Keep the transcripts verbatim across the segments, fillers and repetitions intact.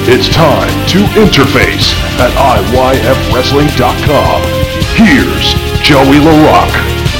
It's time to interface at I Y F wrestling dot com. Here's Joey LaRock.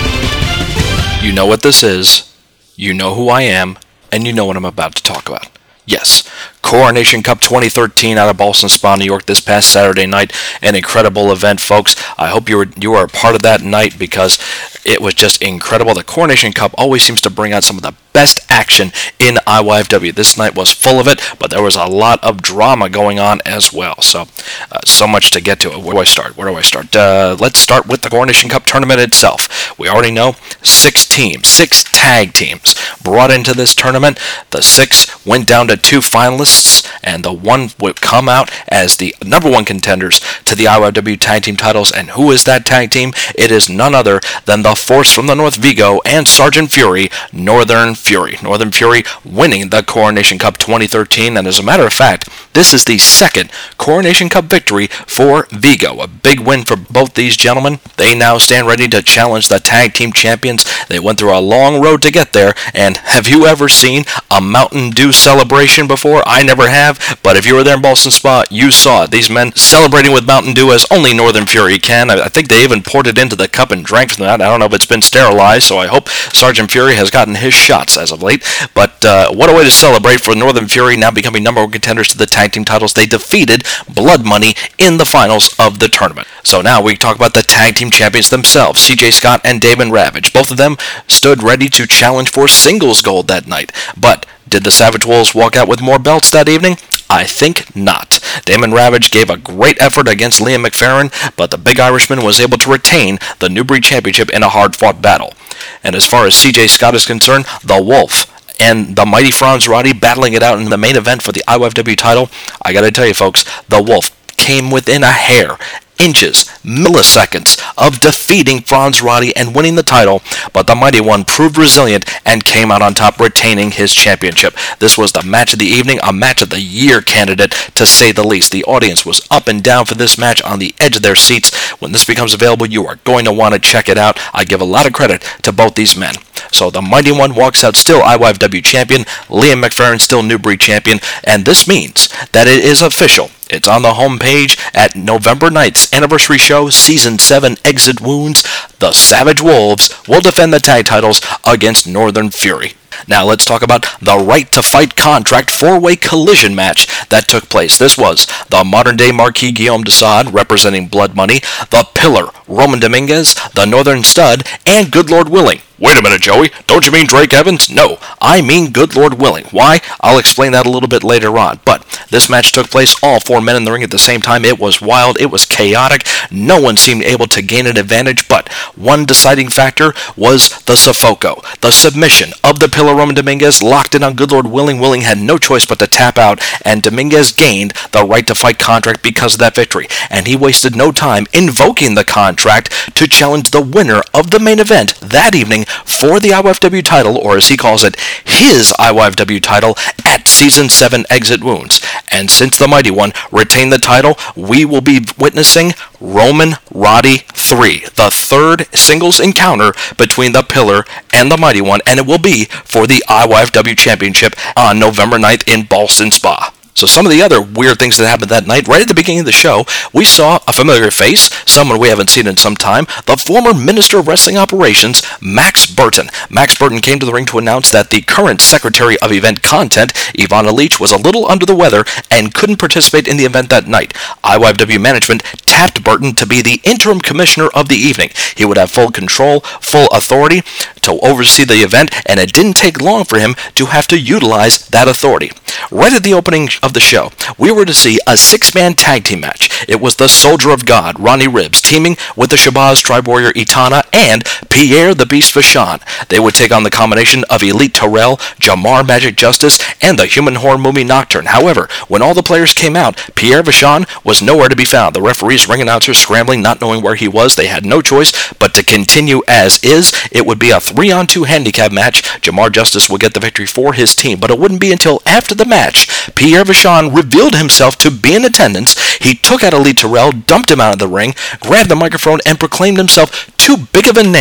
You know what this is, you know who I am, and you know what I'm about to talk about. Yes, Coronation Cup twenty thirteen out of Ballston Spa, New York this past Saturday night. An incredible event, folks. I hope you were you were a part of that night because it was just incredible. The Coronation Cup always seems to bring out some of the best action in I Y F W. This night was full of it, but there was a lot of drama going on as well. So, uh, so much to get to. Where do I start? Where do I start? Uh, let's start with the Coronation Cup tournament itself. We already know six teams, six tag teams brought into this tournament. The six went down to two finalists, and the one would come out as the number one contenders to the I Y F W tag team titles. And who is that tag team? It is none other than the Force from the North Vigo and Sergeant Fury, Northern Fury. Northern Fury winning the Coronation Cup twenty thirteen, and as a matter of fact, this is the second Coronation Cup victory for Vigo. A big win for both these gentlemen. They now stand ready to challenge the tag team champions. They went through a long road to get there, and have you ever seen a Mountain Dew celebration before? I never have, but if you were there in Ballston Spa, you saw it. These men celebrating with Mountain Dew as only Northern Fury can. I think they even poured it into the cup and drank from that. I don't know if it's been sterilized, so I hope Sergeant Fury has gotten his shots as of late. But uh, what a way to celebrate for Northern Fury now becoming number one contenders to the tag team titles. They defeated Blood Money in the finals of the tournament. So now we talk about the tag team champions themselves, C J Scott and Damon Ravage. Both of them stood ready to challenge for singles gold that night. But did the Savage Wolves walk out with more belts that evening? I think not. Damon Ravage gave a great effort against Liam McFerrin, but the Big Irishman was able to retain the Newbury Championship in a hard-fought battle. And as far as C J Scott is concerned, the Wolf and the mighty Franz Roddy battling it out in the main event for the I Y F W title, I gotta tell you folks, the Wolf came within a hair, inches, milliseconds of defeating Franz Roddy and winning the title, but the Mighty One proved resilient and came out on top, retaining his championship. This was the match of the evening, a match of the year candidate, to say the least. The audience was up and down for this match, on the edge of their seats. When this becomes available, you are going to want to check it out. I give a lot of credit to both these men. So the Mighty One walks out still I Y F W champion, Liam McFerrin still Newbury champion, and this means that it is official. It's on the homepage at November ninth's anniversary show, Season seven Exit Wounds. The Savage Wolves will defend the tag titles against Northern Fury. Now let's talk about the Right to Fight contract four-way collision match that took place. This was the modern-day Marquis Guillaume Desaad representing Blood Money, the Pillar Roman Dominguez, the Northern Stud, and Good Lord Willing. Wait a minute, Joey. Don't you mean Drake Evans? No, I mean Good Lord Willing. Why? I'll explain that a little bit later on. But this match took place, all four men in the ring at the same time. It was wild. It was chaotic. No one seemed able to gain an advantage, but one deciding factor was the Sofoco. The submission of the Pillar Roman Dominguez locked in on Good Lord Willing. Willing had no choice but to tap out, and Dominguez gained the Right to Fight contract because of that victory. And he wasted no time invoking the contract to challenge the winner of the main event that evening for the I Y F W title, or as he calls it, his I Y F W title at Season seven Exit Wounds. And since the Mighty One retained the title, we will be witnessing Roman Roddy three, the third singles encounter between the Pillar and the Mighty One, and it will be for the I Y F W Championship on November ninth in Ballston Spa. So some of the other weird things that happened that night, right at the beginning of the show, we saw a familiar face, someone we haven't seen in some time, the former Minister of Wrestling Operations, Max Burton. Max Burton came to the ring to announce that the current Secretary of Event Content, Ivana Leach, was a little under the weather and couldn't participate in the event that night. I Y F W management tapped Burton to be the interim commissioner of the evening. He would have full control, full authority to oversee the event, and it didn't take long for him to have to utilize that authority. Right at the opening of the show, we were to see a six-man tag team match. It was the Soldier of God, Ronnie Ribbs, teaming with the Shabazz Tribe Warrior Itana and Pierre the Beast Vachon. They would take on the combination of Elite Terrell, Jamar Magic Justice, and the Human Horror Movie Nocturne. However, when all the players came out, Pierre Vachon was nowhere to be found. The referees, ring announcers scrambling, not knowing where he was. They had no choice but to continue as is. It would be a three-on-two handicap match. Jamar Justice would get the victory for his team, but it wouldn't be until after the match Pierre Vachon revealed himself to be in attendance. He took out Elite Terrell, dumped him out of the ring, grabbed the microphone, and proclaimed himself too big of a name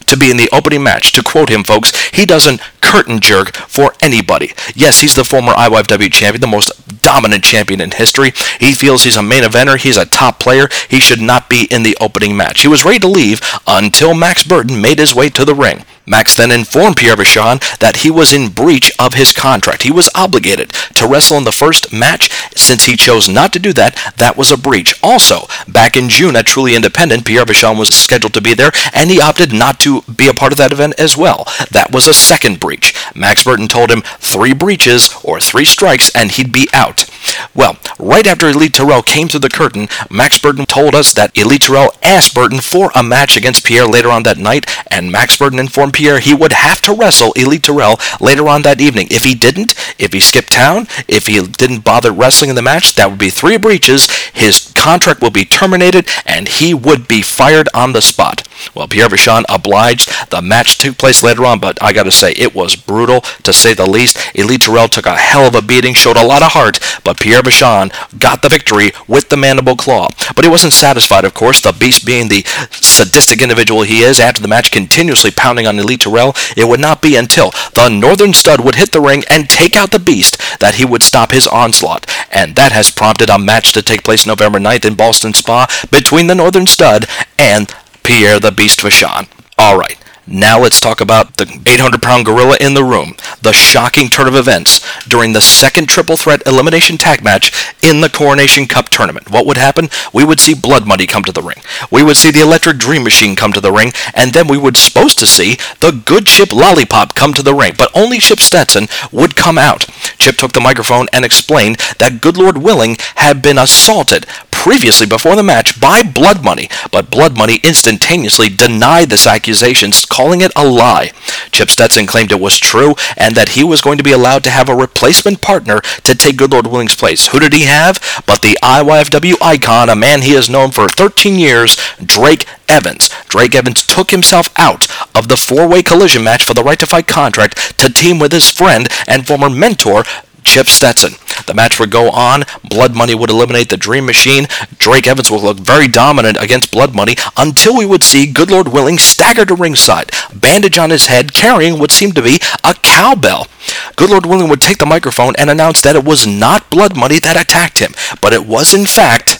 to be in the opening match. To quote him, folks, he doesn't curtain jerk for anybody. Yes, he's the former I W F W champion, the most dominant champion in history. He feels he's a main eventer. He's a top player. He should not be in the opening match. He was ready to leave until Max Burton made his way to the ring. Max then informed Pierre Vachon that he was in breach of his contract. He was obligated to wrestle in the first match. Since he chose not to do that, that was a breach. Also, back in June at Truly Independent, Pierre Vachon was scheduled to be there, and he opted not to be a part of that event as well. That was a second breach. Max Burton told him three breaches or three strikes and he'd be out. Well, right after Elite Terrell came through the curtain, Max Burton told us that Elite Terrell asked Burton for a match against Pierre later on that night, and Max Burton informed Pierre he would have to wrestle Elite Terrell later on that evening. If he didn't, if he skipped town, if he didn't bother wrestling in the match, that would be three breaches. His contract will be terminated, and he would be fired on the spot. Well, Pierre Vachon obliged. The match took place later on, but I gotta say, it was brutal, to say the least. Elite Terrell took a hell of a beating, showed a lot of heart, but Pierre Vachon got the victory with the mandible claw. But he wasn't satisfied, of course. The Beast, being the sadistic individual he is, after the match continuously pounding on Elite Terrell, it would not be until the Northern Stud would hit the ring and take out the Beast that he would stop his onslaught. And that has prompted a match to take place November ninth in Ballston Spa between the Northern Stud and Pierre the Beast Vachon. All right. Now let's talk about the eight hundred pound gorilla in the room, the shocking turn of events during the second triple threat elimination tag match in the Coronation Cup tournament. What would happen? We would see Blood Money come to the ring. We would see the Electric Dream Machine come to the ring, and then we were supposed to see the good Chip Lollipop come to the ring, but only Chip Stetson would come out. Chip took the microphone and explained that Good Lord Willing had been assaulted previously before the match by Blood Money, but Blood Money instantaneously denied this accusation, calling it a lie. Chip Stetson claimed it was true and that he was going to be allowed to have a replacement partner to take Good Lord Willing's place. Who did he have? But the I W F W icon, a man he has known for thirteen years, Drake Evans. Drake Evans took himself out of the four-way collision match for the right to fight contract to team with his friend and former mentor, Chip Stetson. The match would go on. Blood Money would eliminate the Dream Machine. Drake Evans would look very dominant against Blood Money until we would see Good Lord Willing stagger to ringside, bandage on his head, carrying what seemed to be a cowbell. Good Lord Willing would take the microphone and announce that it was not Blood Money that attacked him, but it was in fact,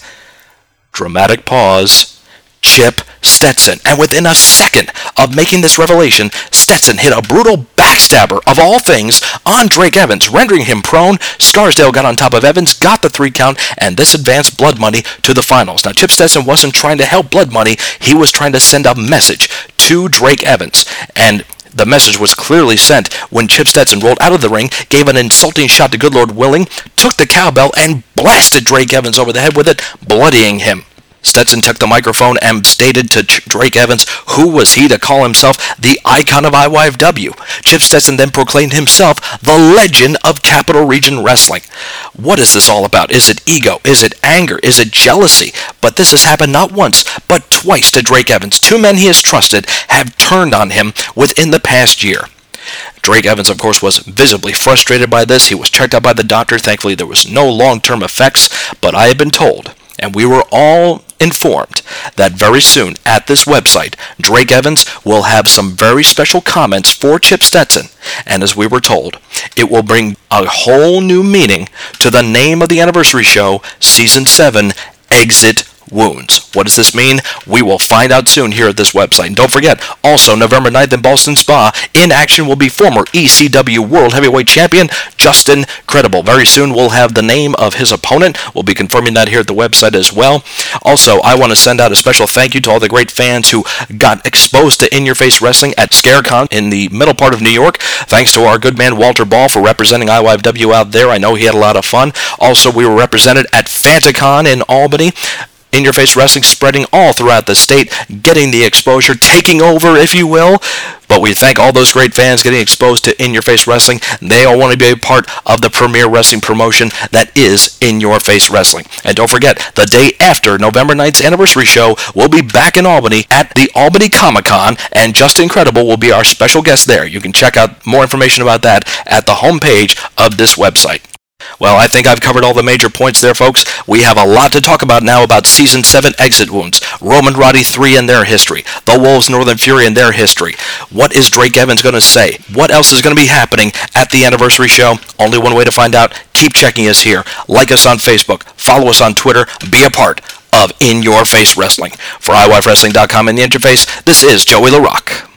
dramatic pause, Chip Stetson. And within a second of making this revelation, Stetson hit a brutal backstabber of all things on Drake Evans, rendering him prone. Scarsdale got on top of Evans, got the three count, and this advanced Blood Money to the finals. Now, Chip Stetson wasn't trying to help Blood Money. He was trying to send a message to Drake Evans. And the message was clearly sent when Chip Stetson rolled out of the ring, gave an insulting shot to Good Lord Willing, took the cowbell, and blasted Drake Evans over the head with it, bloodying him. Stetson took the microphone and stated to Ch- Drake Evans, who was he to call himself the icon of I W F W? Chip Stetson then proclaimed himself the legend of Capital Region Wrestling. What is this all about? Is it ego? Is it anger? Is it jealousy? But this has happened not once, but twice to Drake Evans. Two men he has trusted have turned on him within the past year. Drake Evans, of course, was visibly frustrated by this. He was checked out by the doctor. Thankfully, there was no long-term effects, but I have been told, and we were all informed, that very soon at this website, Drake Evans will have some very special comments for Chip Stetson, and as we were told, it will bring a whole new meaning to the name of the anniversary show, Season seven, Exit Wounds. What does this mean? We will find out soon here at this website. And don't forget, also November ninth in Ballston Spa, in action will be former E C W World Heavyweight Champion Justin Credible. Very soon we'll have the name of his opponent. We'll be confirming that here at the website as well. Also, I want to send out a special thank you to all the great fans who got exposed to In Your Face Wrestling at ScareCon in the middle part of New York. Thanks to our good man Walter Ball for representing I W F W out there. I know he had a lot of fun. Also, we were represented at FantaCon in Albany. In Your Face Wrestling spreading all throughout the state, getting the exposure, taking over, if you will. But we thank all those great fans getting exposed to In Your Face Wrestling. They all want to be a part of the premier wrestling promotion that is In Your Face Wrestling. And don't forget, the day after November ninth's anniversary show, we'll be back in Albany at the Albany Comic-Con, and Justin Credible will be our special guest there. You can check out more information about that at the homepage of this website. Well, I think I've covered all the major points there, folks. We have a lot to talk about now about Season seven exit wounds, Roman Roddy three and their history, the Wolves Northern Fury and their history. What is Drake Evans going to say? What else is going to be happening at the anniversary show? Only one way to find out. Keep checking us here. Like us on Facebook. Follow us on Twitter. Be a part of In Your Face Wrestling. For i y f wrestling dot com and the Interface, this is Joey LaRock.